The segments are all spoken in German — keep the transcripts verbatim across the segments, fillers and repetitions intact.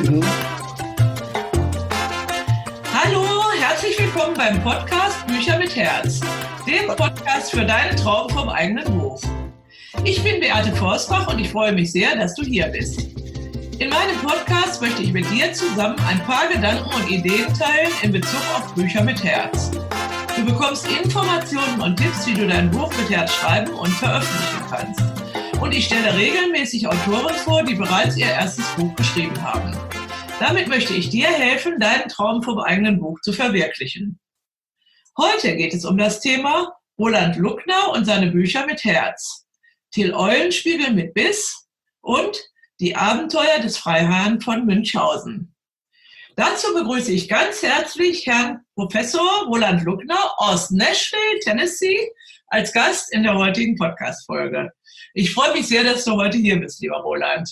Steven. Hallo, herzlich willkommen beim Podcast Bücher mit Herz, dem Podcast für deinen Traum vom eigenen Buch. Ich bin Beate Forstbach und ich freue mich sehr, dass du hier bist. In meinem Podcast möchte ich mit dir zusammen ein paar Gedanken und Ideen teilen in Bezug auf Bücher mit Herz. Du bekommst Informationen und Tipps, wie du dein Buch mit Herz schreiben und veröffentlichen kannst. Und ich stelle regelmäßig Autoren vor, die bereits ihr erstes Buch geschrieben haben. Damit möchte ich dir helfen, deinen Traum vom eigenen Buch zu verwirklichen. Heute geht es um das Thema Roland Luckner und seine Bücher mit Herz, Till Eulenspiegel mit Biss und Die Abenteuer des Freiherrn von Münchhausen. Dazu begrüße ich ganz herzlich Herrn Professor Roland Luckner aus Nashville, Tennessee, als Gast in der heutigen Podcast-Folge. Ich freue mich sehr, dass du heute hier bist, lieber Roland.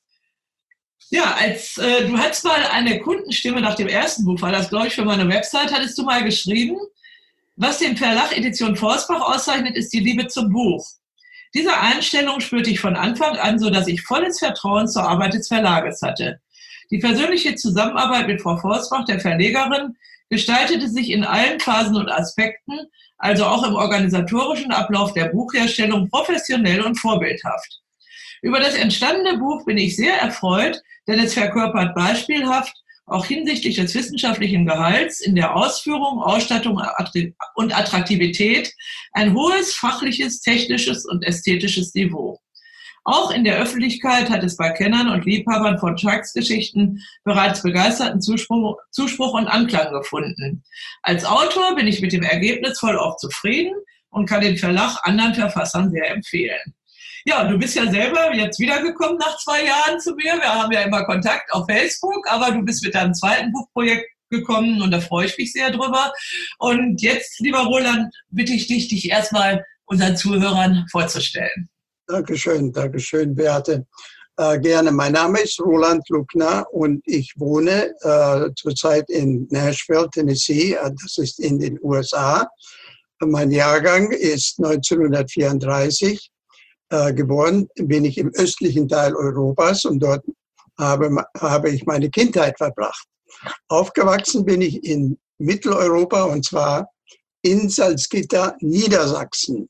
Ja, als äh, du hattest mal eine Kundenstimme nach dem ersten Buch, war das, glaube ich, für meine Website, hattest du mal geschrieben, was den Verlag Edition Forstbach auszeichnet, ist die Liebe zum Buch. Diese Einstellung spürte ich von Anfang an, so dass ich volles Vertrauen zur Arbeit des Verlages hatte. Die persönliche Zusammenarbeit mit Frau Forstbach, der Verlegerin, gestaltete sich in allen Phasen und Aspekten, also auch im organisatorischen Ablauf der Buchherstellung, professionell und vorbildhaft. Über das entstandene Buch bin ich sehr erfreut, denn es verkörpert beispielhaft, auch hinsichtlich des wissenschaftlichen Gehalts, in der Ausführung, Ausstattung und Attraktivität ein hohes fachliches, technisches und ästhetisches Niveau. Auch in der Öffentlichkeit hat es bei Kennern und Liebhabern von Sharks-Geschichten bereits begeisterten Zuspruch, Zuspruch und Anklang gefunden. Als Autor bin ich mit dem Ergebnis voll auch zufrieden und kann den Verlag anderen Verfassern sehr empfehlen. Ja, du bist ja selber jetzt wiedergekommen nach zwei Jahren zu mir. Wir haben ja immer Kontakt auf Facebook, aber du bist mit deinem zweiten Buchprojekt gekommen und da freue ich mich sehr drüber. Und jetzt, lieber Roland, bitte ich dich, dich erstmal unseren Zuhörern vorzustellen. Dankeschön, Dankeschön, Beate. Äh, gerne. Mein Name ist Roland Luckner und ich wohne äh, zurzeit in Nashville, Tennessee. Das ist in den U S A. Mein Jahrgang ist neunzehnhundertvierunddreißig. Äh, geboren bin ich im östlichen Teil Europas und dort habe, habe ich meine Kindheit verbracht. Aufgewachsen bin ich in Mitteleuropa und zwar in Salzgitter, Niedersachsen.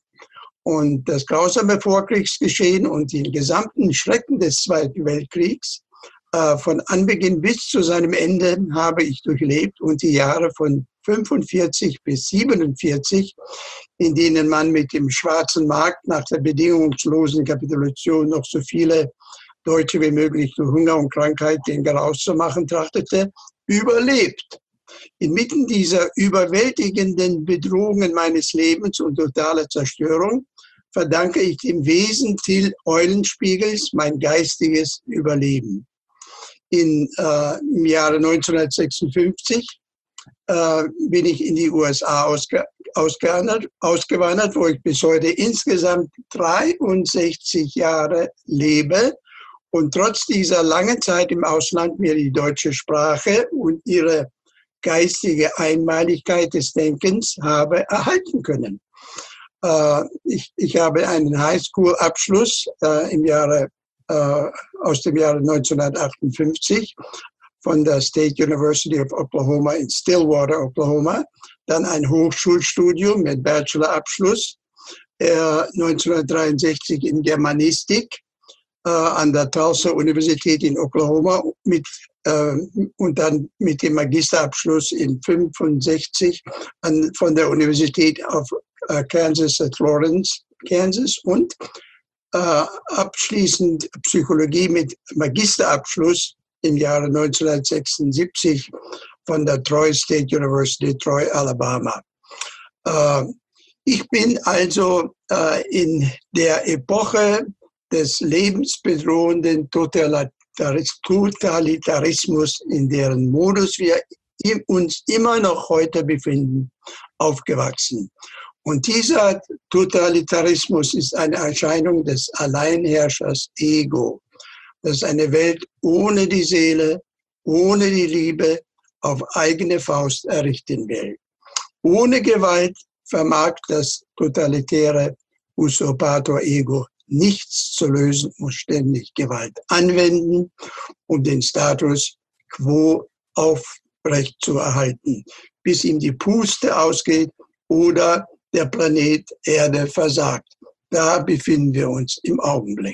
Und das grausame Vorkriegsgeschehen und die gesamten Schrecken des Zweiten Weltkriegs äh, von Anbeginn bis zu seinem Ende habe ich durchlebt und die Jahre von fünfundvierzig bis siebenundvierzig, in denen man mit dem schwarzen Markt nach der bedingungslosen Kapitulation noch so viele Deutsche wie möglich durch Hunger und Krankheit den Garaus zu machen trachtete, überlebt. Inmitten dieser überwältigenden Bedrohungen meines Lebens und totaler Zerstörung verdanke ich dem Wesen Till Eulenspiegels mein geistiges Überleben. In, äh, Im Jahre neunzehnhundertsechsundfünfzig äh, bin ich in die U S A ausge, ausgewandert, ausgewandert, wo ich bis heute insgesamt dreiundsechzig Jahre lebe und trotz dieser langen Zeit im Ausland mir die deutsche Sprache und ihre geistige Einmaligkeit des Denkens habe erhalten können. Äh, ich, ich habe einen Highschool-Abschluss äh, im Jahre, äh, aus dem Jahre neunzehnhundertachtundfünfzig von der State University of Oklahoma in Stillwater, Oklahoma. Dann ein Hochschulstudium mit Bachelorabschluss äh, neunzehnhundertdreiundsechzig in Germanistik äh, an der Tulsa-Universität in Oklahoma mit und dann mit dem Magisterabschluss in fünfundsechzig an, von der Universität of uh, Kansas at Lawrence, Kansas und äh, abschließend Psychologie mit Magisterabschluss im Jahre neunzehnhundertsechsundsiebzig von der Troy State University, Troy, Alabama. Äh, ich bin also äh, in der Epoche des lebensbedrohenden Totalitarismus Totalitarismus, in deren Modus wir uns immer noch heute befinden, aufgewachsen. Und dieser Totalitarismus ist eine Erscheinung des Alleinherrschers Ego. Das ist eine Welt ohne die Seele, ohne die Liebe, auf eigene Faust errichten will. Ohne Gewalt vermag das totalitäre Usurpator-Ego nichts zu lösen, muss ständig Gewalt anwenden, um den Status quo aufrechtzuerhalten, bis ihm die Puste ausgeht oder der Planet Erde versagt. Da befinden wir uns im Augenblick.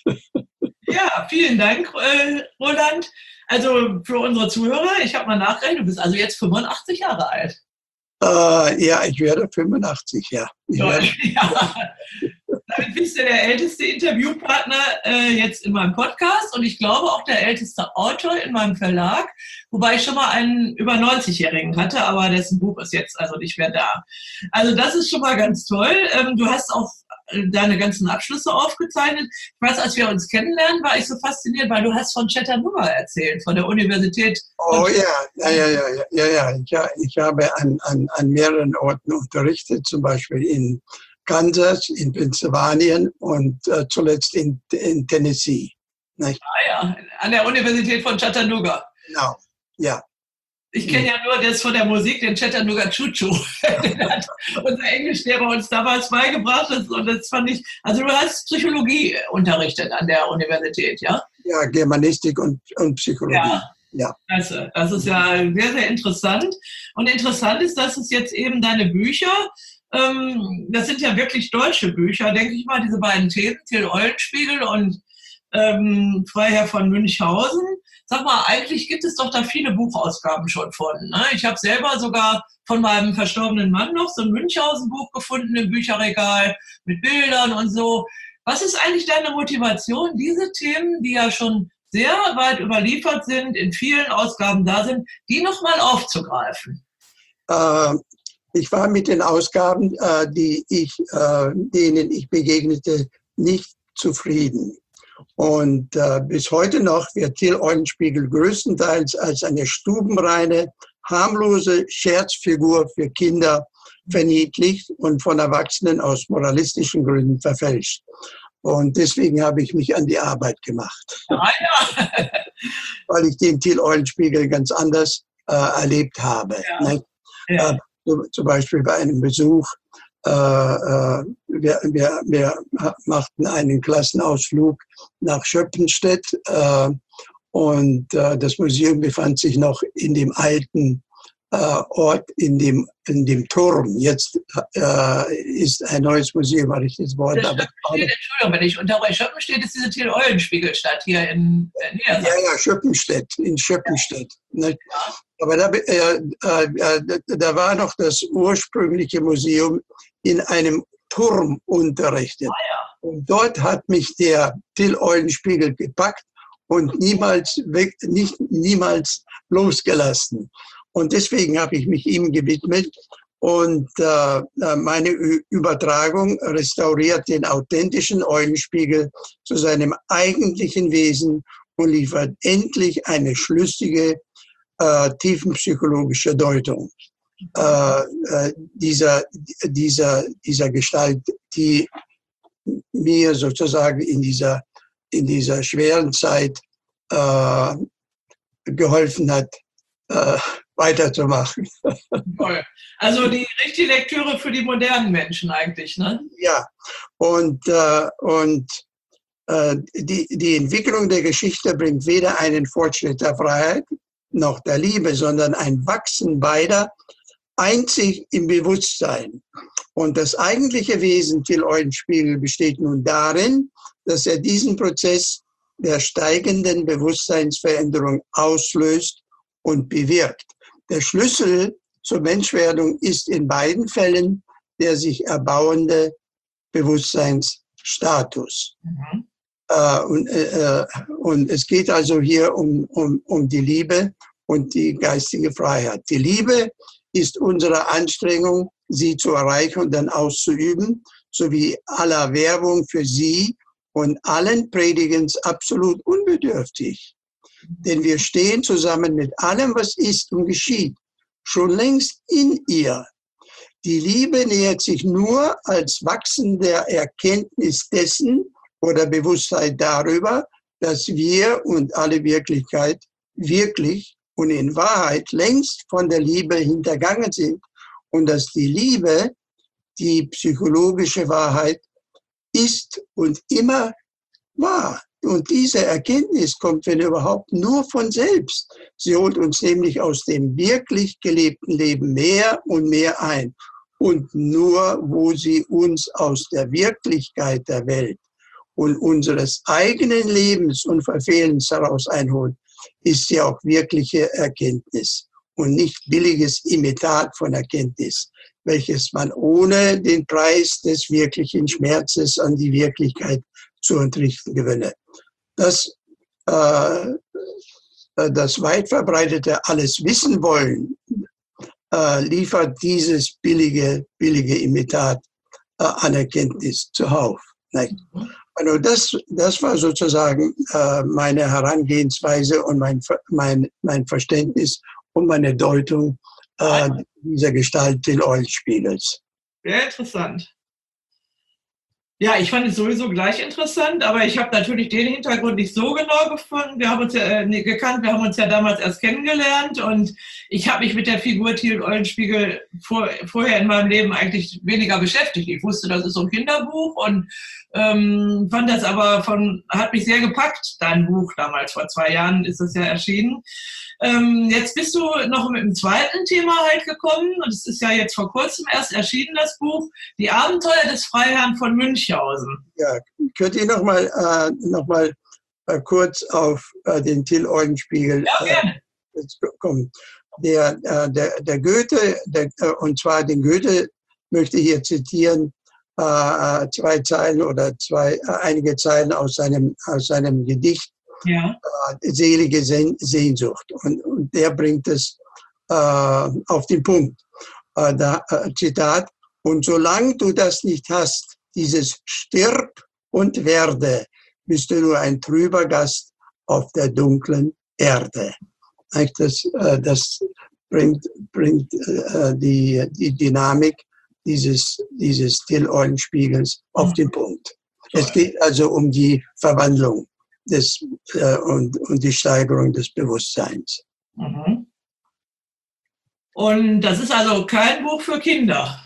Ja, vielen Dank, äh, Roland. Also für unsere Zuhörer, ich habe mal nachgerechnet, du bist also jetzt fünfundachtzig Jahre alt. Äh, ja, ich werde fünfundachtzig, ja. Ich werde, Ja. Damit bist du der älteste Interviewpartner äh, jetzt in meinem Podcast und ich glaube auch der älteste Autor in meinem Verlag, wobei ich schon mal einen über neunzigjährigen hatte, aber dessen Buch ist jetzt also nicht mehr da. Also das ist schon mal ganz toll. Ähm, du hast auch deine ganzen Abschlüsse aufgezeichnet. Ich weiß, als wir uns kennenlernen, war ich so fasziniert, weil du hast von Chattanooga erzählt, von der Universität. Oh ja, ja, ja, ja, ja, ja. Ich, ich habe an, an, an mehreren Orten unterrichtet, zum Beispiel in Kansas, in Pennsylvanien und äh, zuletzt in, in Tennessee. Nicht? Ah ja, an der Universität von Chattanooga. Genau, ja. Ich kenne ja nur das von der Musik, den Chattanooga Choo Choo. Den hat unser Englischlehrer uns damals beigebracht. Und das fand ich, also du hast Psychologie unterrichtet an der Universität, ja? Ja, Germanistik und, und Psychologie. Ja, ja. Klasse. Das ist ja sehr, sehr interessant. Und interessant ist, dass es jetzt eben deine Bücher, ähm, das sind ja wirklich deutsche Bücher, denke ich mal, diese beiden Thesen, Till Eulenspiegel und ähm, Freiherr von Münchhausen. Sag mal, eigentlich gibt es doch da viele Buchausgaben schon von. Ne? Ich habe selber sogar von meinem verstorbenen Mann noch so ein Münchhausen-Buch gefunden im Bücherregal mit Bildern und so. Was ist eigentlich deine Motivation, diese Themen, die ja schon sehr weit überliefert sind, in vielen Ausgaben da sind, die nochmal aufzugreifen? Äh, ich war mit den Ausgaben, äh, die ich, äh, denen ich begegnete, nicht zufrieden. Und äh, bis heute noch wird Till Eulenspiegel größtenteils als eine stubenreine, harmlose Scherzfigur für Kinder verniedlicht und von Erwachsenen aus moralistischen Gründen verfälscht. Und deswegen habe ich mich an die Arbeit gemacht, Ah, ja. weil ich den Till Eulenspiegel ganz anders äh, erlebt habe. Ja. Ne? Ja. Äh, zum Beispiel bei einem Besuch. Äh, äh, wir, wir, wir machten einen Klassenausflug nach Schöppenstedt äh, und äh, das Museum befand sich noch in dem alten äh, Ort, in dem, in dem Turm. Jetzt äh, ist ein neues Museum errichtet worden. Aber Entschuldigung, wenn ich unterbreche, Schöppenstedt ist diese Till Eulenspiegel-Stadt hier in Niedersachsen. Ja, ja, Schöppenstedt, in Schöppenstedt. Ja. Aber da, äh, äh, da war noch das ursprüngliche Museum in einem Turm unterrichtet. Ah, ja. Und dort hat mich der Till Eulenspiegel gepackt und niemals, weg, nicht, niemals losgelassen. Und deswegen habe ich mich ihm gewidmet. Und äh, meine Übertragung restauriert den authentischen Eulenspiegel zu seinem eigentlichen Wesen und liefert endlich eine schlüssige, äh, tiefenpsychologische Deutung äh, äh, dieser, dieser, dieser Gestalt, die mir sozusagen in dieser, in dieser schweren Zeit äh, geholfen hat, äh, weiterzumachen. Toll. Also die richtige Lektüre für die modernen Menschen eigentlich, ne? Ja, und, äh, und äh, die, die Entwicklung der Geschichte bringt weder einen Fortschritt der Freiheit noch der Liebe, sondern ein Wachsen beider, einzig im Bewusstsein. Und das eigentliche Wesen Till Eulenspiegel besteht nun darin, dass er diesen Prozess der steigenden Bewusstseinsveränderung auslöst und bewirkt. Der Schlüssel zur Menschwerdung ist in beiden Fällen der sich erbauende Bewusstseinsstatus. Mhm. Äh, und, äh, und es geht also hier um, um, um die Liebe und die geistige Freiheit. Die Liebe ist unsere Anstrengung, sie zu erreichen und dann auszuüben, sowie aller Werbung für sie und allen Predigens absolut unbedürftig. Denn wir stehen zusammen mit allem, was ist und geschieht, schon längst in ihr. Die Liebe nähert sich nur als Wachsen der Erkenntnis dessen oder Bewusstheit darüber, dass wir und alle Wirklichkeit wirklich und in Wahrheit längst von der Liebe hintergangen sind und dass die Liebe, die psychologische Wahrheit, ist und immer wahr. und diese Erkenntnis kommt, wenn überhaupt, nur von selbst. Sie holt uns nämlich aus dem wirklich gelebten Leben mehr und mehr ein. Und nur, wo sie uns aus der Wirklichkeit der Welt und unseres eigenen Lebens und Verfehlens heraus einholt, ist sie auch wirkliche Erkenntnis und nicht billiges Imitat von Erkenntnis, welches man ohne den Preis des wirklichen Schmerzes an die Wirklichkeit zu entrichten gewinne. Das, äh, das weit verbreitete Alles wissen wollen äh, liefert dieses billige, billige Imitat äh, an Erkenntnis zuhauf. Nicht? Also das, das war sozusagen äh, meine Herangehensweise und mein, mein, mein Verständnis und meine Deutung äh, dieser Gestalt des Eulenspiegels. Sehr interessant. Ja, ich fand es sowieso gleich interessant, aber ich habe natürlich den Hintergrund nicht so genau gefunden. Wir haben uns ja äh, nee, gekannt, wir haben uns ja damals erst kennengelernt und ich habe mich mit der Figur Thiel Eulenspiegel vor, vorher in meinem Leben eigentlich weniger beschäftigt. Ich wusste, das ist so ein Kinderbuch und ähm, fand das aber von, hat mich sehr gepackt, dein Buch damals, vor zwei Jahren ist es ja erschienen. Ähm, jetzt bist du noch mit dem zweiten Thema halt gekommen und es ist ja jetzt vor kurzem erst erschienen, das Buch, Die Abenteuer des Freiherrn von Münchhausen. Ja, könnt ihr noch mal, äh, noch mal äh, kurz auf äh, den Thiel Eulenspiegel ja, gerne. äh, kommen. Der, äh, der, der Goethe, der, äh, und zwar den Goethe möchte ich hier zitieren, äh, zwei Zeilen oder zwei, äh, einige Zeilen aus seinem, aus seinem Gedicht, ja. äh, Selige Sehnsucht. Und, und der bringt es äh, auf den Punkt. Äh, da, äh, Zitat, und solange du das nicht hast, dieses Stirb und werde, bist du nur ein trüber Gast auf der dunklen Erde. Das, äh, das bringt, bringt äh, die, die Dynamik dieses, dieses Thiel Eulenspiegels auf den Punkt. Es geht also um die Verwandlung des, äh, und, und die Steigerung des Bewusstseins. Mhm. Und das ist also kein Buch für Kinder.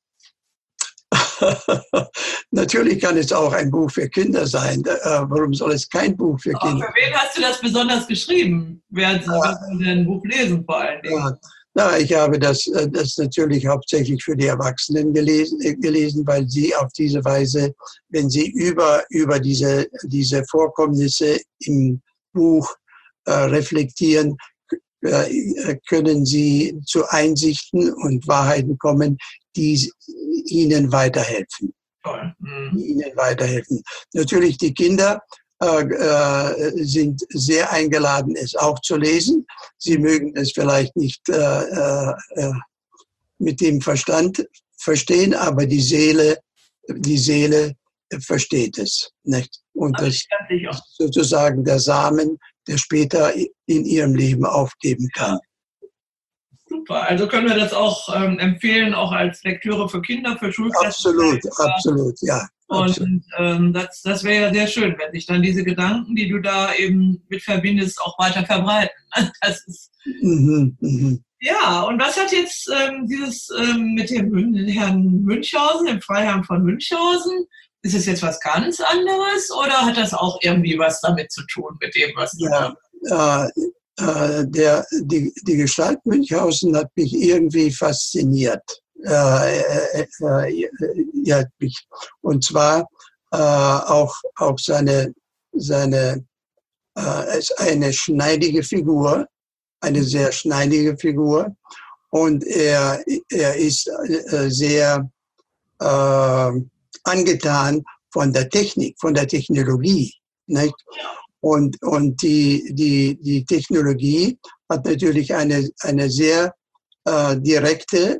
Natürlich kann es auch ein Buch für Kinder sein. Äh, warum soll es kein Buch für Kinder sein? Aber für wen hast du das besonders geschrieben? Wer soll denn ein Buch lesen vor allen Dingen? Ja. Na, ich habe das, das natürlich hauptsächlich für die Erwachsenen gelesen, gelesen, weil sie auf diese Weise, wenn sie über, über diese, diese Vorkommnisse im Buch äh, reflektieren, äh, können sie zu Einsichten und Wahrheiten kommen, die ihnen weiterhelfen. Toll. Mhm. Die ihnen weiterhelfen. Natürlich die Kinder Äh, äh, sind sehr eingeladen, es auch zu lesen. Sie mögen es vielleicht nicht äh, äh, mit dem Verstand verstehen, aber die Seele, die Seele versteht es. Nicht? Und das ist sozusagen der Samen, der später in ihrem Leben aufgeben kann. Super, also können wir das auch ähm, empfehlen, auch als Lektüre für Kinder, für Schulklassen? Absolut, absolut, ja. Und ähm, das, das wäre ja sehr schön, wenn sich dann diese Gedanken, die du da eben mit verbindest, auch weiter verbreiten. Das ist mhm, mhm. Ja, und was hat jetzt ähm, dieses ähm, mit dem Herrn Münchhausen, dem Freiherrn von Münchhausen, ist es jetzt was ganz anderes oder hat das auch irgendwie was damit zu tun, mit dem, was du ja, äh, äh, der, die, die Gestalt Münchhausen hat mich irgendwie fasziniert. Äh, äh, äh, ja, und zwar äh, auch, auch seine, seine äh, ist eine schneidige Figur, eine sehr schneidige Figur und er, er ist äh, sehr äh, angetan von der Technik, von der Technologie. Nicht? Und, und die, die, die Technologie hat natürlich eine, eine sehr äh, direkte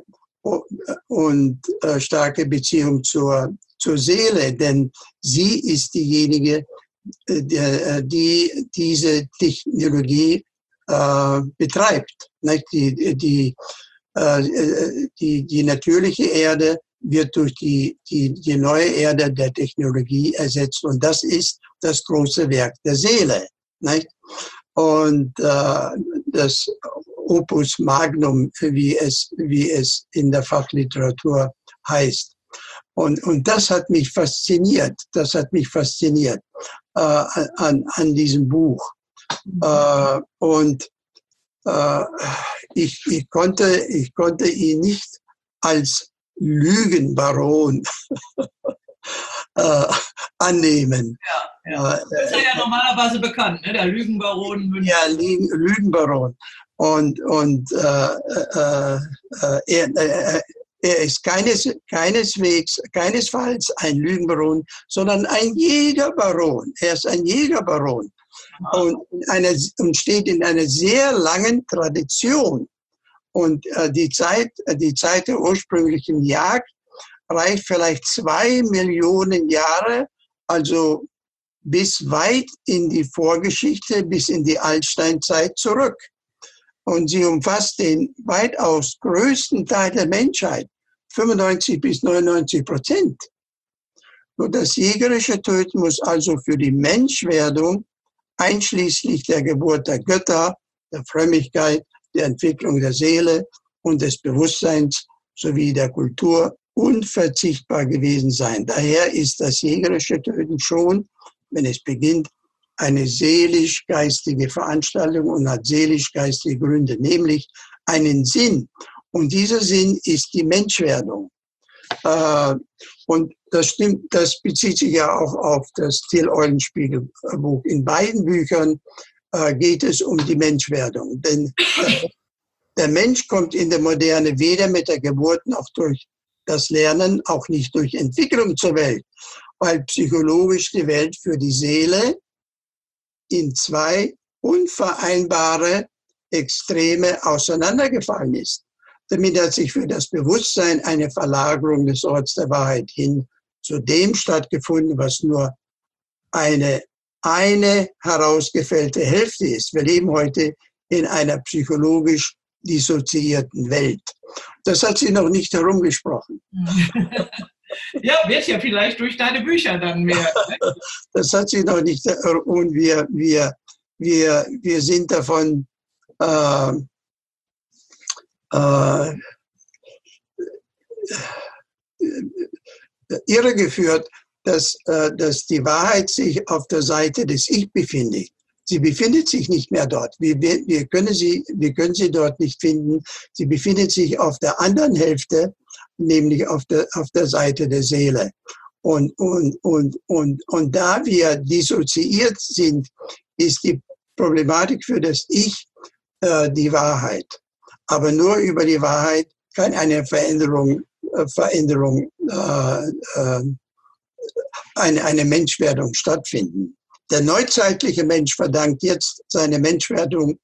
und äh, starke Beziehung zur, zur Seele, denn sie ist diejenige, die, die diese Technologie äh, betreibt. Nicht? Die, die, äh, die, die natürliche Erde wird durch die, die, die neue Erde der Technologie ersetzt und das ist das große Werk der Seele. Nicht? Und äh, das Opus Magnum, wie es, wie es in der Fachliteratur heißt. Und, und das hat mich fasziniert, das hat mich fasziniert äh, an, an diesem Buch. Äh, und äh, ich, ich, konnte, ich konnte ihn nicht als Lügenbaron äh, annehmen. Ja, ja. Das ist ja normalerweise bekannt, ne? Der Lügenbaron. München. Ja, Lügenbaron. Und, und äh, äh, äh, er, äh, er ist keines, keineswegs, keinesfalls ein Lügenbaron, sondern ein Jägerbaron. Er ist ein Jägerbaron und, in einer, und steht in einer sehr langen Tradition. Und äh, die Zeit, die Zeit der ursprünglichen Jagd reicht vielleicht zwei Millionen Jahre, also bis weit in die Vorgeschichte, bis in die Altsteinzeit zurück. Und sie umfasst den weitaus größten Teil der Menschheit, fünfundneunzig bis neunundneunzig Prozent. Nur das jägerische Töten muss also für die Menschwerdung, einschließlich der Geburt der Götter, der Frömmigkeit, der Entwicklung der Seele und des Bewusstseins sowie der Kultur unverzichtbar gewesen sein. Daher ist das jägerische Töten schon, wenn es beginnt, eine seelisch-geistige Veranstaltung und hat seelisch-geistige Gründe, nämlich einen Sinn. Und dieser Sinn ist die Menschwerdung. Äh, und das stimmt, das bezieht sich ja auch auf das Till-Eulenspiegel-Buch. In beiden Büchern äh, geht es um die Menschwerdung. Denn äh, der Mensch kommt in der Moderne weder mit der Geburt noch durch das Lernen, auch nicht durch Entwicklung zur Welt, weil psychologisch die Welt für die Seele in zwei unvereinbare Extreme auseinandergefallen ist. Damit hat sich für das Bewusstsein eine Verlagerung des Orts der Wahrheit hin zu dem stattgefunden, was nur eine, eine herausgefällte Hälfte ist. Wir leben heute in einer psychologisch dissoziierten Welt. Das hat sie noch nicht herumgesprochen. Ja, wird ja vielleicht durch deine Bücher dann mehr. Ne? Das hat sie noch nicht. Und wir, wir, wir, wir sind davon äh, äh, irregeführt, dass, äh, dass die Wahrheit sich auf der Seite des Ich befindet. Sie befindet sich nicht mehr dort. Wir, wir, wir, können sie, wir können sie dort nicht finden. Sie befindet sich auf der anderen Hälfte, nämlich auf der, auf der Seite der Seele. Und, und, und, und, und da wir dissoziiert sind, ist die Problematik für das Ich äh, die Wahrheit. Aber nur über die Wahrheit kann eine Veränderung, äh, Veränderung äh, äh, eine, eine Menschwerdung stattfinden. Der neuzeitliche Mensch verdankt jetzt seine Menschwerdung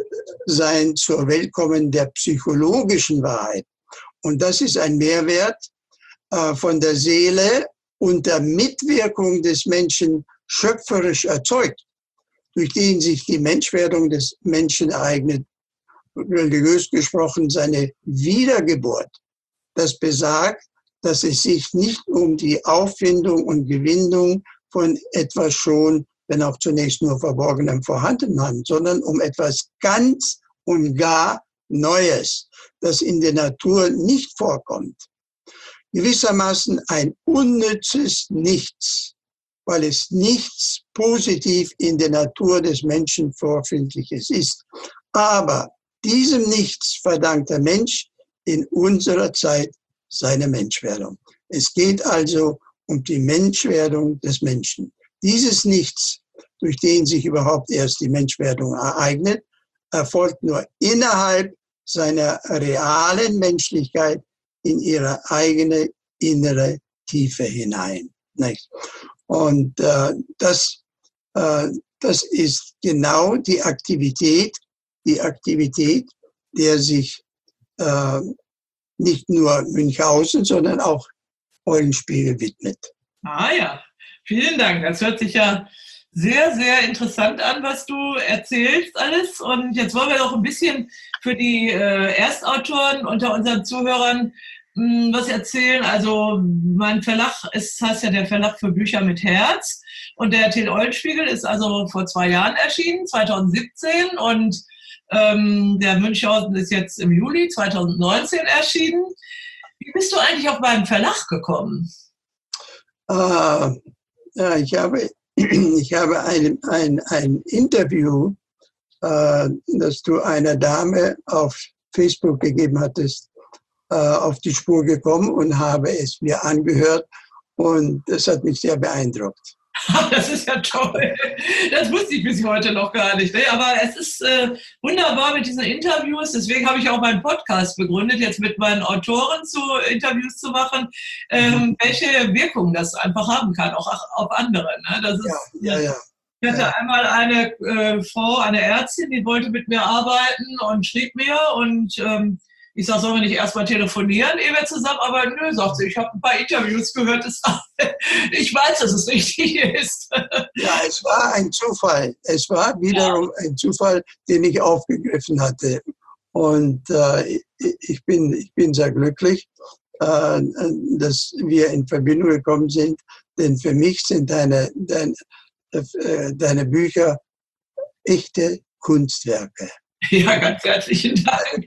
sein zur Weltkommen der psychologischen Wahrheit. Und das ist ein Mehrwert äh, von der Seele unter Mitwirkung des Menschen schöpferisch erzeugt, durch den sich die Menschwerdung des Menschen ereignet, religiös gesprochen seine Wiedergeburt. Das besagt, dass es sich nicht um die Auffindung und Gewinnung von etwas schon, wenn auch zunächst nur Verborgenem vorhanden handelt, sondern um etwas ganz und gar Neues, das in der Natur nicht vorkommt. Gewissermaßen ein unnützes Nichts, weil es nichts positiv in der Natur des Menschen Vorfindliches ist. Aber diesem Nichts verdankt der Mensch in unserer Zeit seine Menschwerdung. Es geht also um die Menschwerdung des Menschen. Dieses Nichts, durch den sich überhaupt erst die Menschwerdung ereignet, erfolgt nur innerhalb seiner realen Menschlichkeit in ihre eigene innere Tiefe hinein. Nicht? Und äh, das, äh, das ist genau die Aktivität, die Aktivität, der sich äh, nicht nur Münchhausen, sondern auch Eulenspiegel widmet. Ah ja, vielen Dank. Das hört sich ja sehr, sehr interessant an, was du erzählst alles. Und jetzt wollen wir doch ein bisschen für die äh, Erstautoren unter unseren Zuhörern mh, was erzählen. Also mein Verlag ist, heißt ja der Verlag für Bücher mit Herz. Und der Till-Eulenspiegel ist also vor zwei Jahren erschienen, zweitausendsiebzehn. Und ähm, der Münchhausen ist jetzt im Juli zweitausendneunzehn erschienen. Wie bist du eigentlich auf meinen Verlag gekommen? Äh, ja, ich habe, ich habe ein, ein, ein Interview, äh, das du einer Dame auf Facebook gegeben hattest, äh, auf die Spur gekommen und habe es mir angehört und das hat mich sehr beeindruckt. Das ist ja toll. Das wusste ich bis heute noch gar nicht. Ne? Aber es ist äh, wunderbar mit diesen Interviews. Deswegen habe ich auch meinen Podcast begründet, jetzt mit meinen Autoren zu Interviews zu machen, ähm, welche Wirkung das einfach haben kann, auch auf andere. Ne? Das ist, ja, ja, ja. Ich hatte ja. einmal eine äh, Frau, eine Ärztin, die wollte mit mir arbeiten und schrieb mir und ähm, ich sage, sollen wir nicht erstmal telefonieren, ehe wir zusammenarbeiten? Nö, sagt sie, ich habe ein paar Interviews gehört, das, ich weiß, dass es richtig ist. Ja, es war ein Zufall. Es war wiederum ja. ein Zufall, den ich aufgegriffen hatte. Und äh, ich, bin, ich bin sehr glücklich, äh, dass wir in Verbindung gekommen sind, denn für mich sind deine, deine, äh, deine Bücher echte Kunstwerke. Ja, ganz herzlichen Dank.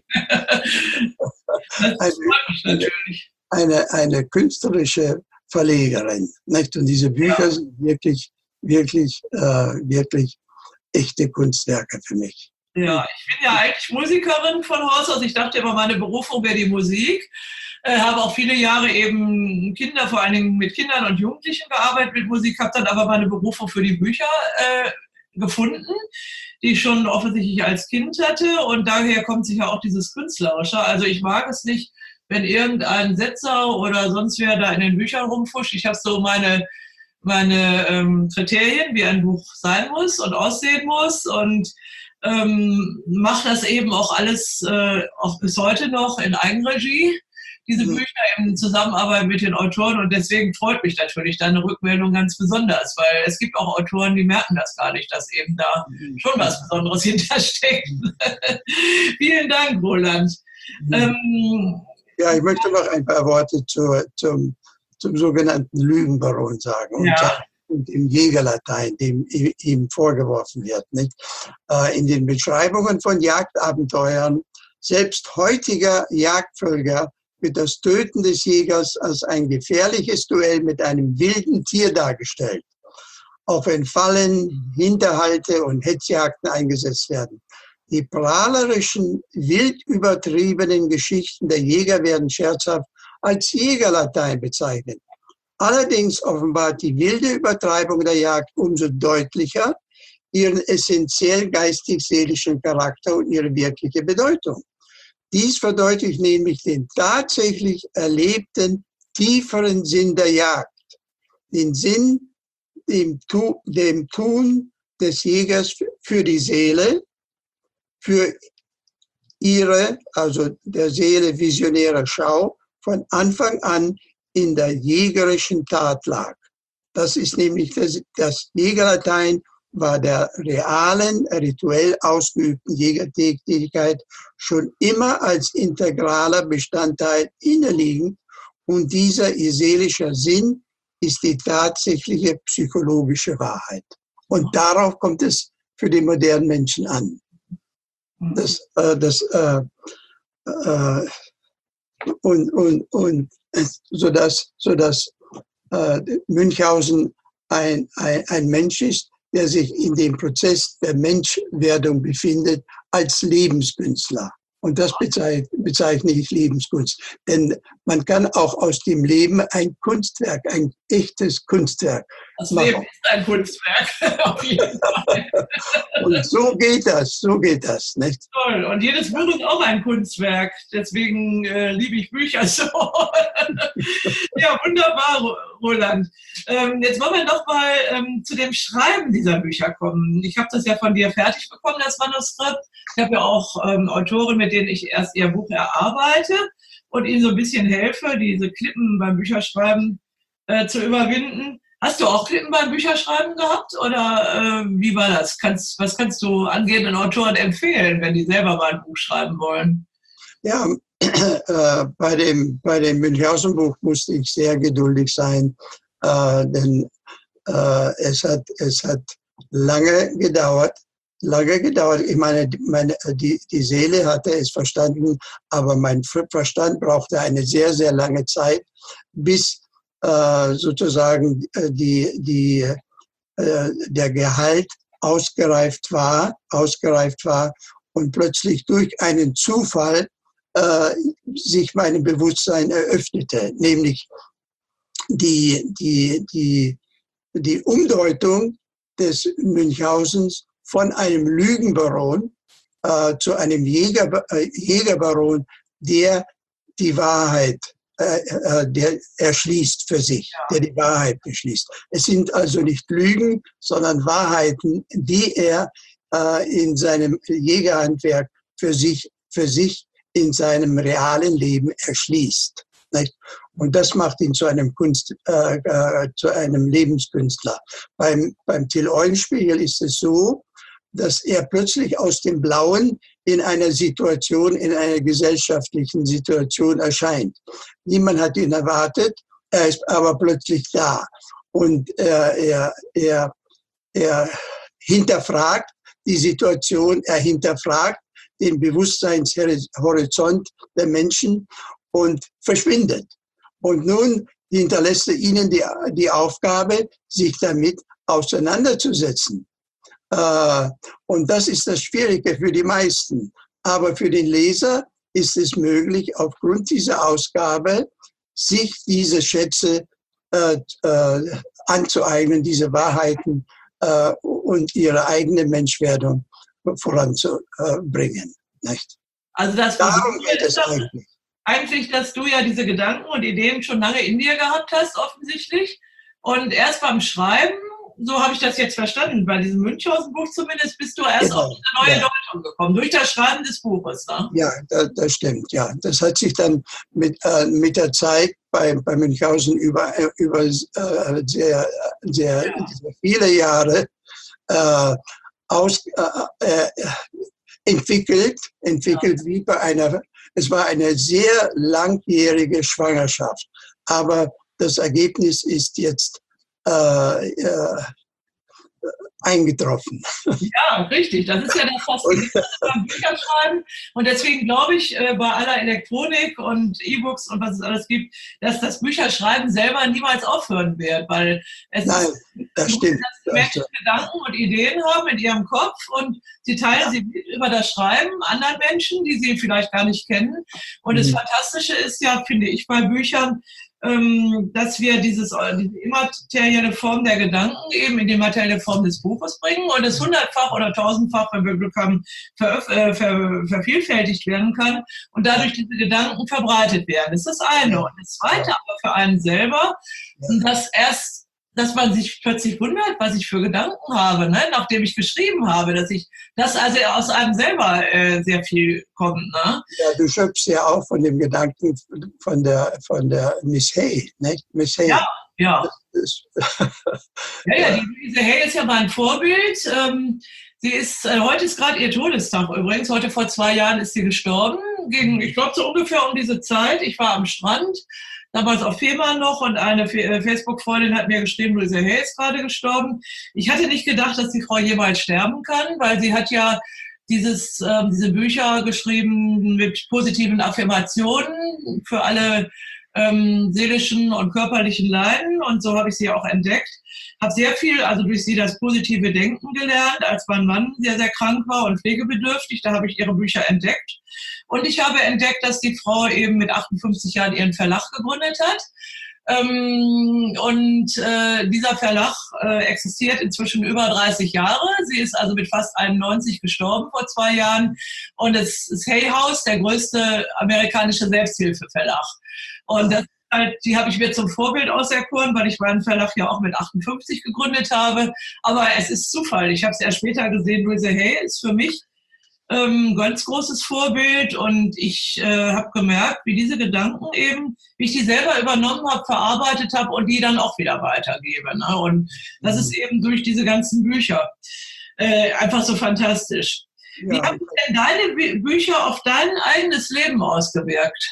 Das eine, freut mich natürlich. Eine, eine künstlerische Verlegerin. Nicht? Und diese Bücher ja. sind wirklich, wirklich, äh, wirklich echte Kunstwerke für mich. Ja, ich bin ja eigentlich Musikerin von Haus aus. Ich dachte immer, meine Berufung wäre die Musik. Äh, habe auch viele Jahre eben Kinder, vor allen Dingen mit Kindern und Jugendlichen gearbeitet mit Musik, habe dann aber meine Berufung für die Bücher äh, gefunden, die ich schon offensichtlich als Kind hatte und daher kommt sicher auch dieses Künstlerische. Also ich mag es nicht, wenn irgendein Setzer oder sonst wer da in den Büchern rumfuscht. Ich habe so meine, meine ähm, Kriterien, wie ein Buch sein muss und aussehen muss und ähm, mache das eben auch alles, äh, auch bis heute noch in Eigenregie. Diese Bücher in Zusammenarbeit mit den Autoren und deswegen freut mich natürlich deine Rückmeldung ganz besonders, weil es gibt auch Autoren, die merken das gar nicht, dass eben da schon was Besonderes hintersteckt. Vielen Dank, Roland. Mhm. Ähm, ja, ich möchte noch ein paar Worte zu, zum, zum sogenannten Lügenbaron sagen und, ja. und im Jägerlatein, dem ihm vorgeworfen wird. Nicht? Äh, in den Beschreibungen von Jagdabenteuern, selbst heutiger Jagdvölker, wird das Töten des Jägers als ein gefährliches Duell mit einem wilden Tier dargestellt, auch wenn Fallen, Hinterhalte und Hetzjagden eingesetzt werden. Die prahlerischen, wild übertriebenen Geschichten der Jäger werden scherzhaft als Jägerlatein bezeichnet. Allerdings offenbart die wilde Übertreibung der Jagd umso deutlicher ihren essentiell geistig-seelischen Charakter und ihre wirkliche Bedeutung. Dies verdeutlicht nämlich den tatsächlich erlebten tieferen Sinn der Jagd, den Sinn, dem, dem Tun des Jägers für die Seele, für ihre, also der Seele visionäre Schau, von Anfang an in der jägerischen Tat lag. Das ist nämlich das, das Jägerlatein war der realen, rituell ausgeübten Jägertätigkeit schon immer als integraler Bestandteil inneliegend und dieser ihr seelischer Sinn ist die tatsächliche psychologische Wahrheit. Und darauf kommt es für den modernen Menschen an. Das, äh, das, äh, äh, und, und, und sodass, sodass äh, Münchhausen ein, ein, ein Mensch ist, der sich in dem Prozess der Menschwerdung befindet, als Lebenskünstler. Und das bezeichne, bezeichne ich Lebenskunst. Denn man kann auch aus dem Leben ein Kunstwerk, ein echtes Kunstwerk das machen. Leben ist ein Kunstwerk, auf jeden Fall. Und so geht das, so geht das, nicht? Toll. Und jedes Buch ist auch ein Kunstwerk. Deswegen äh, liebe ich Bücher so. Ja, wunderbar, Roland. Ähm, jetzt wollen wir noch mal ähm, zu dem Schreiben dieser Bücher kommen. Ich habe das ja von dir fertig bekommen, das Manuskript. Ich habe ja auch ähm, Autoren, mit denen ich erst ihr Buch erarbeite und ihnen so ein bisschen helfe, diese Klippen beim Bücherschreiben äh, zu überwinden. Hast du auch Klippen beim Bücherschreiben gehabt oder äh, wie war das? Kannst, was kannst du angehenden Autoren empfehlen, wenn die selber mal ein Buch schreiben wollen? Ja, äh, bei dem, bei dem Münchhausen-Buch musste ich sehr geduldig sein, äh, denn äh, es, hat, es hat lange gedauert, lange gedauert. Ich meine, meine, die, die Seele hatte es verstanden, aber mein Verstand brauchte eine sehr, sehr lange Zeit, bis äh, sozusagen äh, die, die, äh, der Gehalt ausgereift war, ausgereift war und plötzlich durch einen Zufall äh, sich mein Bewusstsein eröffnete, nämlich die, die, die, die Umdeutung des Münchhausens von einem Lügenbaron äh, zu einem Jäger, äh, Jägerbaron, der die Wahrheit äh, äh, der erschließt für sich, der die Wahrheit beschließt. Es sind also nicht Lügen, sondern Wahrheiten, die er äh, in seinem Jägerhandwerk für sich, für sich in seinem realen Leben erschließt. Nicht? Und das macht ihn zu einem Kunst, äh, äh, zu einem Lebenskünstler. Beim, beim Till Eulenspiegel ist es so, dass er plötzlich aus dem Blauen in einer Situation, in einer gesellschaftlichen Situation erscheint. Niemand hat ihn erwartet, er ist aber plötzlich da. Und er, er, er, er hinterfragt die Situation, er hinterfragt den Bewusstseinshorizont der Menschen und verschwindet. Und nun hinterlässt er ihnen die, die Aufgabe, sich damit auseinanderzusetzen. Äh, und das ist das Schwierige für die meisten. Aber für den Leser ist es möglich, aufgrund dieser Ausgabe sich diese Schätze äh, äh, anzueignen, diese Wahrheiten äh, und ihre eigene Menschwerdung voranzubringen. Nicht? Also das Darum geht es eigentlich. Eigentlich, dass du ja diese Gedanken und Ideen schon lange in dir gehabt hast, offensichtlich. Und erst beim Schreiben, so habe ich das jetzt verstanden, bei diesem Münchhausen-Buch zumindest, bist du erst genau, auf diese neue ja. Deutung gekommen, durch das Schreiben des Buches. Ne? Ja, das, das stimmt, ja. Das hat sich dann mit, äh, mit der Zeit bei, bei Münchhausen über, über äh, sehr, sehr, ja. sehr viele Jahre äh, aus, äh, äh, entwickelt, entwickelt ja. wie bei einer, es war eine sehr langjährige Schwangerschaft. Aber das Ergebnis ist jetzt Äh, äh, eingetroffen. Ja, richtig. Das ist ja das Faszinierende beim Bücherschreiben. Und deswegen glaube ich, äh, bei aller Elektronik und E-Books und was es alles gibt, dass das Bücherschreiben selber niemals aufhören wird, weil es Nein, ist, das stimmt. dass Menschen das Gedanken und Ideen haben in ihrem Kopf und sie teilen ja. sie mit über das Schreiben anderen Menschen, die sie vielleicht gar nicht kennen. Und mhm. das Fantastische ist ja, finde ich, bei Büchern, dass wir dieses, diese immaterielle Form der Gedanken eben in die materielle Form des Buches bringen und es hundertfach oder tausendfach, wenn wir Glück haben, ver, äh, ver, vervielfältigt werden kann und dadurch diese Gedanken verbreitet werden. Das ist das eine. Und das zweite aber für einen selber, dass erst dass man sich plötzlich wundert, was ich für Gedanken habe, ne? Nachdem ich geschrieben habe, dass ich, dass also aus einem selber äh, sehr viel kommt. Ne? Ja, du schöpfst ja auch von dem Gedanken von der, von der Miss Hay, nicht? Miss Hay. Ja, ja. Das, das ja, ja, die Louise Hay ist ja mein Vorbild. Ähm, sie ist, äh, heute ist gerade ihr Todestag übrigens. Heute vor zwei Jahren ist sie gestorben. Gegen, ich glaube, so ungefähr um diese Zeit. Ich war am Strand. Damals auf Fehmarn noch und eine Facebook-Freundin hat mir geschrieben, Louise Hay ist gerade gestorben. Ich hatte nicht gedacht, dass die Frau jemals sterben kann, weil sie hat ja dieses, äh, diese Bücher geschrieben mit positiven Affirmationen für alle ähm, seelischen und körperlichen Leiden und so habe ich sie auch entdeckt. Habe sehr viel, also durch sie das positive Denken gelernt, als mein Mann sehr, sehr krank war und pflegebedürftig. Da habe ich ihre Bücher entdeckt. Und ich habe entdeckt, dass die Frau eben mit achtundfünfzig Jahren ihren Verlag gegründet hat. Ähm, und äh, dieser Verlag äh, existiert inzwischen über dreißig Jahre. Sie ist also mit fast einundneunzig gestorben vor zwei Jahren. Und es ist Hay House, der größte amerikanische Selbsthilfeverlag. Und das halt, die habe ich mir zum Vorbild auserkoren, weil ich meinen Verlag ja auch mit achtundfünfzig gegründet habe. Aber es ist Zufall. Ich habe es erst später gesehen, Louise Hay ist für mich ähm, ganz großes Vorbild. Und ich äh, habe gemerkt, wie diese Gedanken eben, wie ich die selber übernommen habe, verarbeitet habe und die dann auch wieder weitergebe. Ne? Und das ist eben durch diese ganzen Bücher äh, einfach so fantastisch. Ja. Wie haben denn deine Bü- Bücher auf dein eigenes Leben ausgewirkt?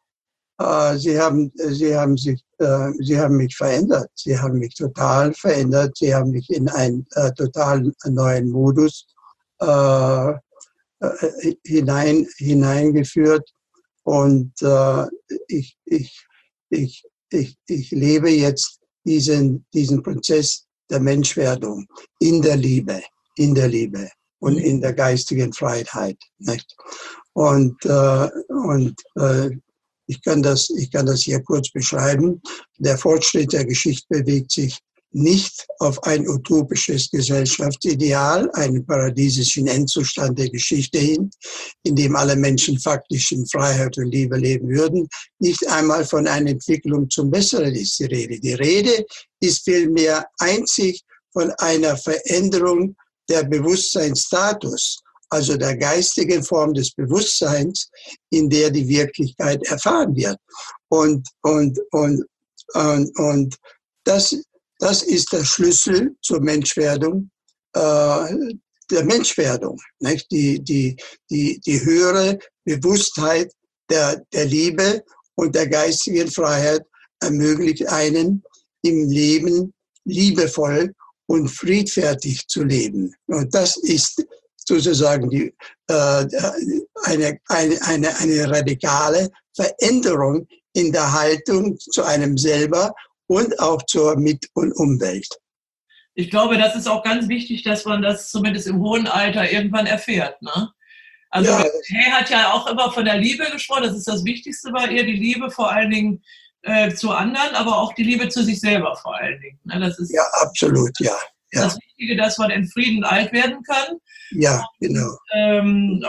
Sie haben, sie haben sich, äh, sie haben mich verändert. Sie haben mich total verändert. Sie haben mich in einen äh, total neuen Modus äh, äh, hinein, hineingeführt. Und äh, ich, ich, ich, ich, ich lebe jetzt diesen, diesen Prozess der Menschwerdung in der Liebe, in der Liebe und in der geistigen Freiheit. Nicht? Und, äh, und äh, ich kann das, ich kann das hier kurz beschreiben. Der Fortschritt der Geschichte bewegt sich nicht auf ein utopisches Gesellschaftsideal, einen paradiesischen Endzustand der Geschichte hin, in dem alle Menschen faktisch in Freiheit und Liebe leben würden. Nicht einmal von einer Entwicklung zum Besseren ist die Rede. Die Rede ist vielmehr einzig von einer Veränderung der Bewusstseinsstatus, also der geistigen Form des Bewusstseins, in der die Wirklichkeit erfahren wird. Und, und, und, und, und das, das ist der Schlüssel zur Menschwerdung, äh, der Menschwerdung, nicht? Die, die, die, die höhere Bewusstheit der, der Liebe und der geistigen Freiheit ermöglicht einen, im Leben liebevoll und friedfertig zu leben. Und das ist sozusagen die, äh, eine, eine, eine, eine radikale Veränderung in der Haltung zu einem selber und auch zur Mit- und Umwelt. Ich glaube, das ist auch ganz wichtig, dass man das zumindest im hohen Alter irgendwann erfährt. Ne? Also ja. Hay hat ja auch immer von der Liebe gesprochen, das ist das Wichtigste bei ihr, die Liebe vor allen Dingen äh, zu anderen, aber auch die Liebe zu sich selber vor allen Dingen. Ne? Das ist ja, absolut, ja. ja. Das Wichtige, dass man in Frieden alt werden kann. Ja, genau. Und, ähm,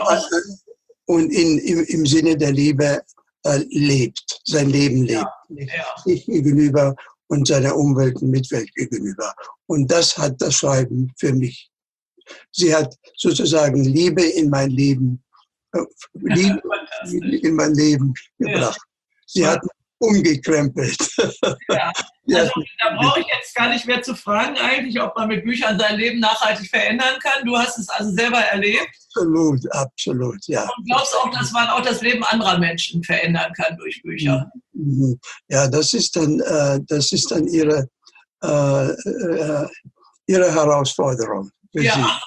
und in, im, im Sinne der Liebe äh, lebt, sein Leben lebt. Ja, ja. Sich gegenüber und seiner Umwelt und Mitwelt gegenüber. Und das hat das Schreiben für mich. Sie hat sozusagen Liebe in mein Leben, äh, Liebe in mein Leben gebracht. Ja. Sie ja. hat umgekrempelt. Ja. Also, da brauche ich jetzt gar nicht mehr zu fragen eigentlich, ob man mit Büchern sein Leben nachhaltig verändern kann. Du hast es also selber erlebt. Absolut, absolut, ja. Und glaubst auch, dass man auch das Leben anderer Menschen verändern kann durch Bücher? Ja, das ist dann, äh, das ist dann ihre, äh, äh, ihre Herausforderung. Ja.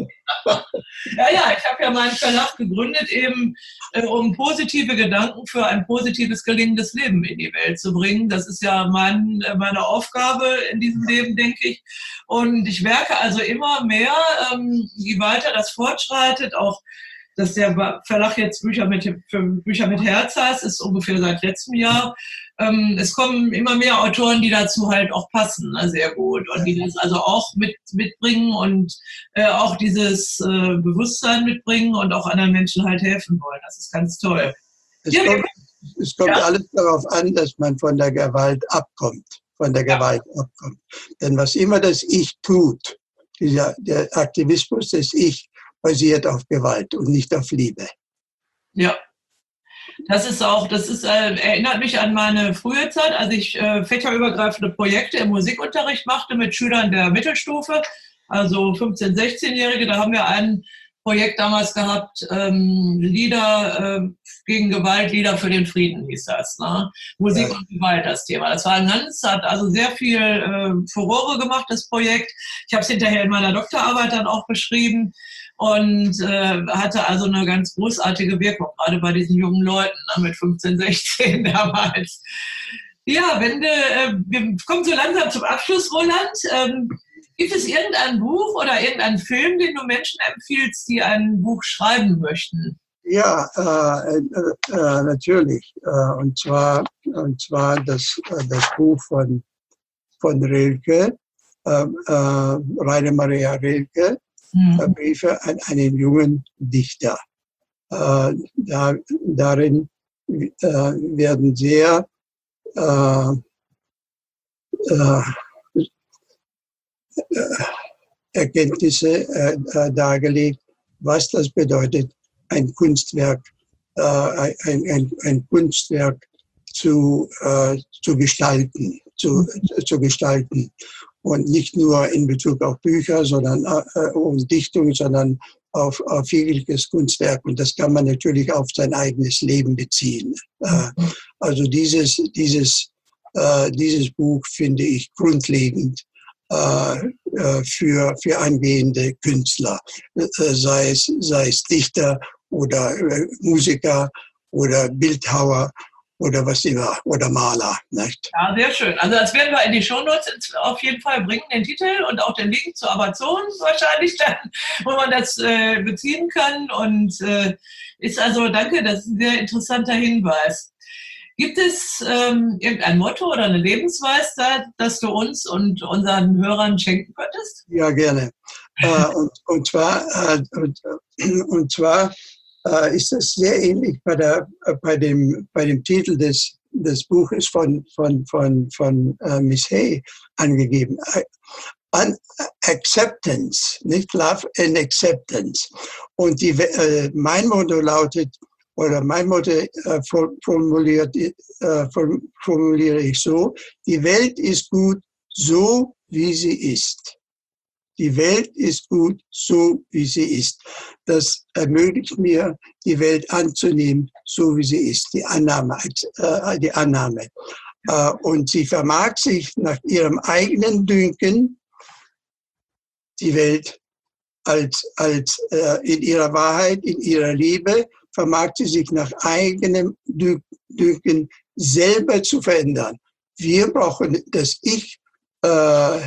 ja, ja, ich habe ja meinen Verlag gegründet, eben äh, um positive Gedanken für ein positives, gelingendes Leben in die Welt zu bringen. Das ist ja mein, meine Aufgabe in diesem Leben, denke ich. Und ich merke also immer mehr, ähm, je weiter das fortschreitet, auch dass der Verlag jetzt Bücher mit, für Bücher mit Herz heißt, ist ungefähr seit letztem Jahr. Ähm, es kommen immer mehr Autoren, die dazu halt auch passen, ne, sehr gut. Und die das also auch mit, mitbringen und äh, auch dieses äh, Bewusstsein mitbringen und auch anderen Menschen halt helfen wollen. Das ist ganz toll. Es ja, kommt, es kommt ja. alles darauf an, dass man von der Gewalt abkommt. Von der Gewalt ja. abkommt. Denn was immer das Ich tut, dieser, der Aktivismus des Ich, basiert auf Gewalt und nicht auf Liebe. Ja, das ist auch, das ist, äh, erinnert mich an meine frühe Zeit, als ich äh, fächerübergreifende Projekte im Musikunterricht machte mit Schülern der Mittelstufe, also fünfzehn-, sechzehnjährige. Da haben wir ein Projekt damals gehabt, ähm, Lieder äh, gegen Gewalt, Lieder für den Frieden hieß das. Ne? Musik ja. und Gewalt, das Thema. Das war ein ganz, hat also sehr viel äh, Furore gemacht, das Projekt. Ich habe es hinterher in meiner Doktorarbeit dann auch beschrieben. Und äh, hatte also eine ganz großartige Wirkung, gerade bei diesen jungen Leuten, ne, mit fünfzehn, sechzehn damals. Ja, wenn du, äh, wir kommen so langsam zum Abschluss, Roland. Ähm, gibt es irgendein Buch oder irgendeinen Film, den du Menschen empfiehlst, die ein Buch schreiben möchten? Ja, äh, äh, äh, natürlich. Äh, und zwar, und zwar das, äh, das Buch von, von Rilke, äh, äh, Rainer Maria Rilke. Mhm. Briefe an einen jungen Dichter. Äh, da, darin äh, werden sehr äh, äh, Erkenntnisse äh, dargelegt, was das bedeutet, ein Kunstwerk, äh, ein, ein, ein Kunstwerk zu, äh, zu gestalten, zu, zu gestalten. Und nicht nur in Bezug auf Bücher, sondern äh, und Dichtung, sondern auf, auf jegliches Kunstwerk. Und das kann man natürlich auf sein eigenes Leben beziehen. Äh, also dieses, dieses, äh, dieses Buch finde ich grundlegend äh, für, für angehende Künstler, äh, sei es, sei es Dichter oder äh, Musiker oder Bildhauer oder was immer, oder Maler. Nicht? Ja, sehr schön. Also das werden wir in die Shownotes auf jeden Fall bringen, den Titel und auch den Link zu Amazon wahrscheinlich dann, wo man das äh, beziehen kann. Und äh, ist also, danke, das ist ein sehr interessanter Hinweis. Gibt es ähm, irgendein Motto oder eine Lebensweisheit, das du uns und unseren Hörern schenken könntest? Ja, gerne. äh, und, und zwar, äh, und, und zwar äh, ist es sehr ähnlich bei, der, äh, bei, dem, bei dem Titel des, des Buches von, von, von, von äh, Miss Hay angegeben. An Acceptance, nicht Love and Acceptance. Und die, äh, mein Motto lautet, oder mein Motto äh, formuliert, äh, formuliere ich so: Die Welt ist gut, so wie sie ist. Die Welt ist gut, so wie sie ist. Das ermöglicht mir, die Welt anzunehmen, so wie sie ist. Die Annahme, äh, die Annahme. Äh, und sie vermag sich nach ihrem eigenen Dünken die Welt als, als äh, in ihrer Wahrheit, in ihrer Liebe, vermag sie sich nach eigenem Dünken selber zu verändern. Wir brauchen das Ich, äh,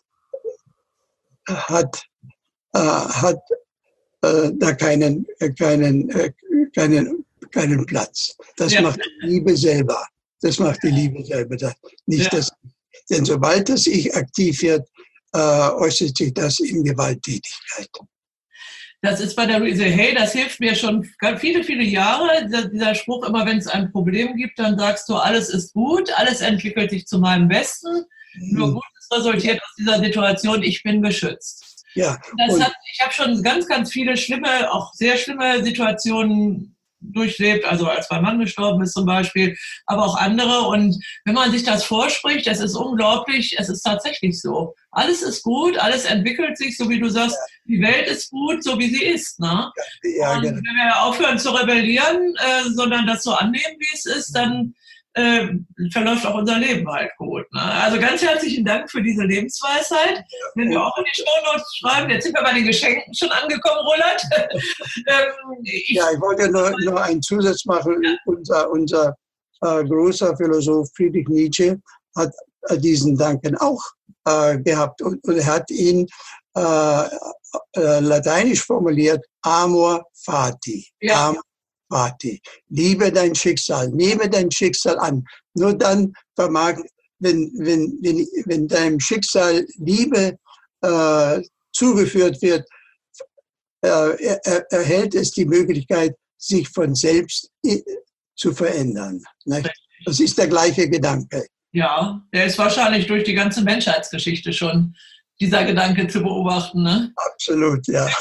hat, äh, hat äh, da keinen, äh, keinen, äh, keinen, keinen Platz. Das ja. macht die Liebe selber. Das macht die Liebe selber. Das, nicht ja. das, denn sobald das Ich aktiv wird, äh, äußert sich das in Gewalttätigkeit. Das ist bei der Louise Hay, das hilft mir schon viele, viele Jahre. Dieser Spruch, immer wenn es ein Problem gibt, dann sagst du, alles ist gut, alles entwickelt sich zu meinem Besten. Mhm. Nur Gutes resultiert aus dieser Situation, ich bin geschützt. Ja. Das hat, ich habe schon ganz, ganz viele schlimme, auch sehr schlimme Situationen durchlebt, also als mein Mann gestorben ist zum Beispiel, aber auch andere. Und wenn man sich das vorspricht, das ist unglaublich, es ist tatsächlich so. Alles ist gut, alles entwickelt sich, so wie du sagst, ja. Die Welt ist gut, so wie sie ist. Ne? Ja, und genau. Wenn wir aufhören zu rebellieren, äh, sondern das so annehmen, wie es ist, dann äh, verläuft auch unser Leben halt gut. Ne? Also ganz herzlichen Dank für diese Lebensweisheit. Ja. Wenn wir auch in die Shownotes schreiben, jetzt sind wir bei den Geschenken schon angekommen, Roland. ähm, ich, ja, ich wollte nur, nur einen Zusatz machen. Ja. Unser, unser äh, großer Philosoph Friedrich Nietzsche hat äh, diesen Danken auch äh, gehabt und, und er hat ihn äh, äh, lateinisch formuliert: Amor fati. Ja. Amor fati. Liebe dein Schicksal, nehme dein Schicksal an. Nur dann vermag, wenn, wenn, wenn, wenn deinem Schicksal Liebe äh, zugeführt wird, äh, er, erhält es die Möglichkeit, sich von selbst zu verändern. Nicht? Das ist der gleiche Gedanke. Ja, der ist wahrscheinlich durch die ganze Menschheitsgeschichte schon, dieser Gedanke zu beobachten. Ne? Absolut, ja.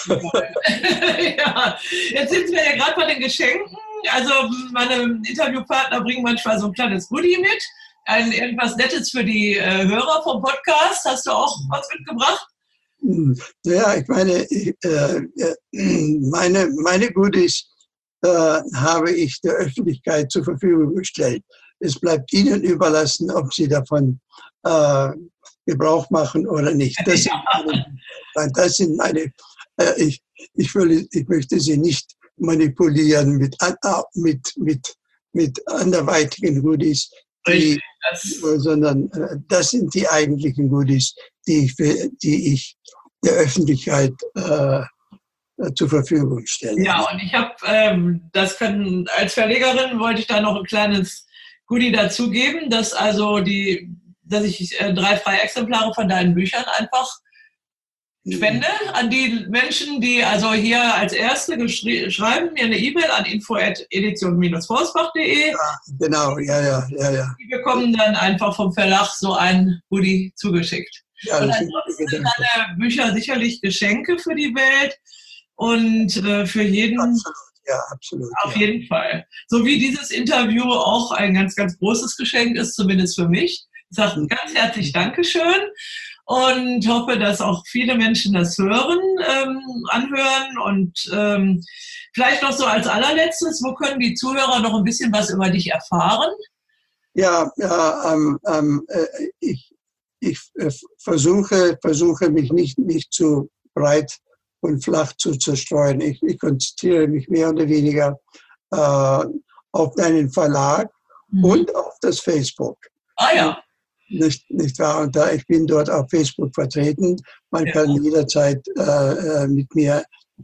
Ja. Jetzt sind wir ja gerade bei den Geschenken. Also meine Interviewpartner bringen manchmal so ein kleines Goodie mit. Ein, irgendwas Nettes für die äh, Hörer vom Podcast. Hast du auch was mitgebracht? Ja, ich meine, ich, äh, meine, meine Goodies äh, habe ich der Öffentlichkeit zur Verfügung gestellt. Es bleibt Ihnen überlassen, ob Sie davon äh, Gebrauch machen oder nicht. Das sind meine, das sind meine äh, ich, ich, will, ich möchte Sie nicht manipulieren mit, mit, mit, mit anderweitigen Goodies, die, sondern äh, das sind die eigentlichen Goodies, die ich, für, die ich der Öffentlichkeit äh, zur Verfügung stelle. Ja, und ich habe, ähm, das können, als Verlegerin wollte ich da noch ein kleines Goodie dazugeben, dass also die, dass ich äh, drei freie Exemplare von deinen Büchern einfach spende an die Menschen, die also hier als Erste schreiben mir eine E-Mail an info at edition forsbach punkt de. Ja, genau, ja, ja, ja, ja. Die bekommen dann einfach vom Verlag so ein Goodie zugeschickt. Ja, und ansonsten sind deine Bücher sicherlich Geschenke für die Welt und äh, für jeden. Absolut. Ja, absolut. Auf ja. jeden Fall. So wie dieses Interview auch ein ganz, ganz großes Geschenk ist, zumindest für mich. Ich sage ganz herzlich Dankeschön und hoffe, dass auch viele Menschen das hören, ähm, anhören. Und ähm, vielleicht noch so als allerletztes, wo können die Zuhörer noch ein bisschen was über dich erfahren? Ja, ja ähm, ähm, ich, ich versuche, versuche mich nicht, nicht zu breit und flach zu zerstreuen. Ich, ich konzentriere mich mehr oder weniger äh, auf deinen Verlag mhm. und auf das Facebook. Ah ja. Nicht, nicht wahr? Und da ich bin dort auf Facebook vertreten. Man ja. kann jederzeit äh, mit mir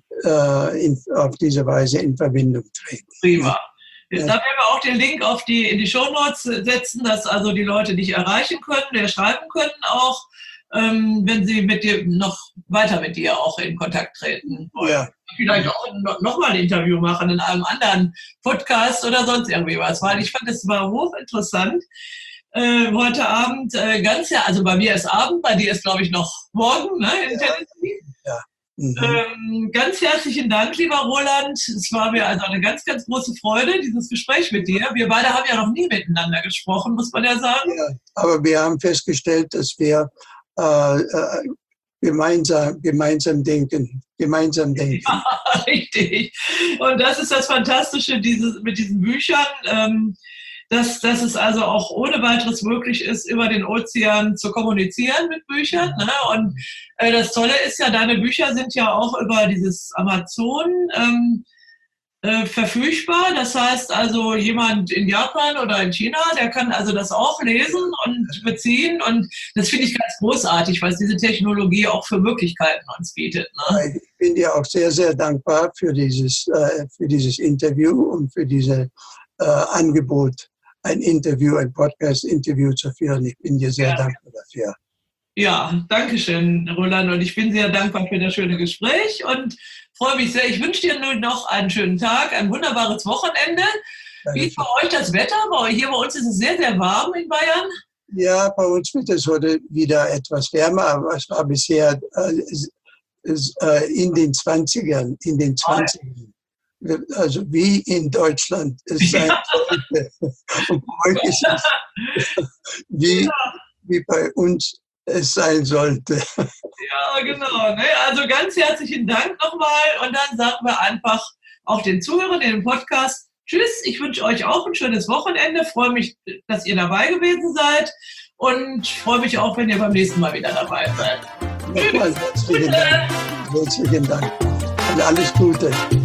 äh, in, auf diese Weise in Verbindung treten. Prima. Ja. Da werden wir auch den Link auf die, in die Shownotes setzen, dass also die Leute dich erreichen können, dir schreiben können auch, ähm, wenn sie mit dir noch weiter mit dir auch in Kontakt treten wollen. Ja. Vielleicht auch noch mal ein Interview machen in einem anderen Podcast oder sonst irgendwie was, weil ich fand, es war hochinteressant. Äh, heute Abend äh, ganz ja, also bei mir ist Abend, bei dir ist glaube ich noch morgen, ne, in ja. Tennessee. Ja. Mhm. Ähm, ganz herzlichen Dank, lieber Roland. Es war mir also eine ganz, ganz große Freude, dieses Gespräch mit dir. Wir beide haben ja noch nie miteinander gesprochen, muss man ja sagen. Ja, aber wir haben festgestellt, dass wir äh, äh, gemeinsam, gemeinsam denken. Gemeinsam denken. Ja, richtig. Und das ist das Fantastische dieses, mit diesen Büchern. Ähm, Dass, dass es also auch ohne weiteres möglich ist, über den Ozean zu kommunizieren mit Büchern. Ne? Und äh, das Tolle ist ja, deine Bücher sind ja auch über dieses Amazon ähm, äh, verfügbar. Das heißt also, jemand in Japan oder in China, der kann also das auch lesen und beziehen. Und das finde ich ganz großartig, weil es diese Technologie auch für Möglichkeiten uns bietet. Ne? Ich bin dir auch sehr, sehr dankbar für dieses, äh, für dieses Interview und für dieses äh, Angebot, ein Interview, ein Podcast-Interview zu führen. Ich bin dir sehr ja. dankbar dafür. Ja, danke schön, Roland. Und ich bin sehr dankbar für das schöne Gespräch und freue mich sehr. Ich wünsche dir nun noch einen schönen Tag, ein wunderbares Wochenende. Danke. Wie ist bei euch das Wetter? Hier bei uns ist es sehr, sehr warm in Bayern. Ja, bei uns wird es heute wieder etwas wärmer, aber es war bisher äh, äh, in den zwanzigern, in den zwanzigern. Also wie in Deutschland es sein sollte. Und bei euch ist es wie, wie bei uns es sein sollte. Ja, genau. Ne? Also ganz herzlichen Dank nochmal und dann sagen wir einfach auch den Zuhörern in dem Podcast tschüss. Ich wünsche euch auch ein schönes Wochenende. Freue mich, dass ihr dabei gewesen seid und freue mich auch, wenn ihr beim nächsten Mal wieder dabei seid. Nochmal herzlichen Dank. Herzlichen Dank und alles Gute.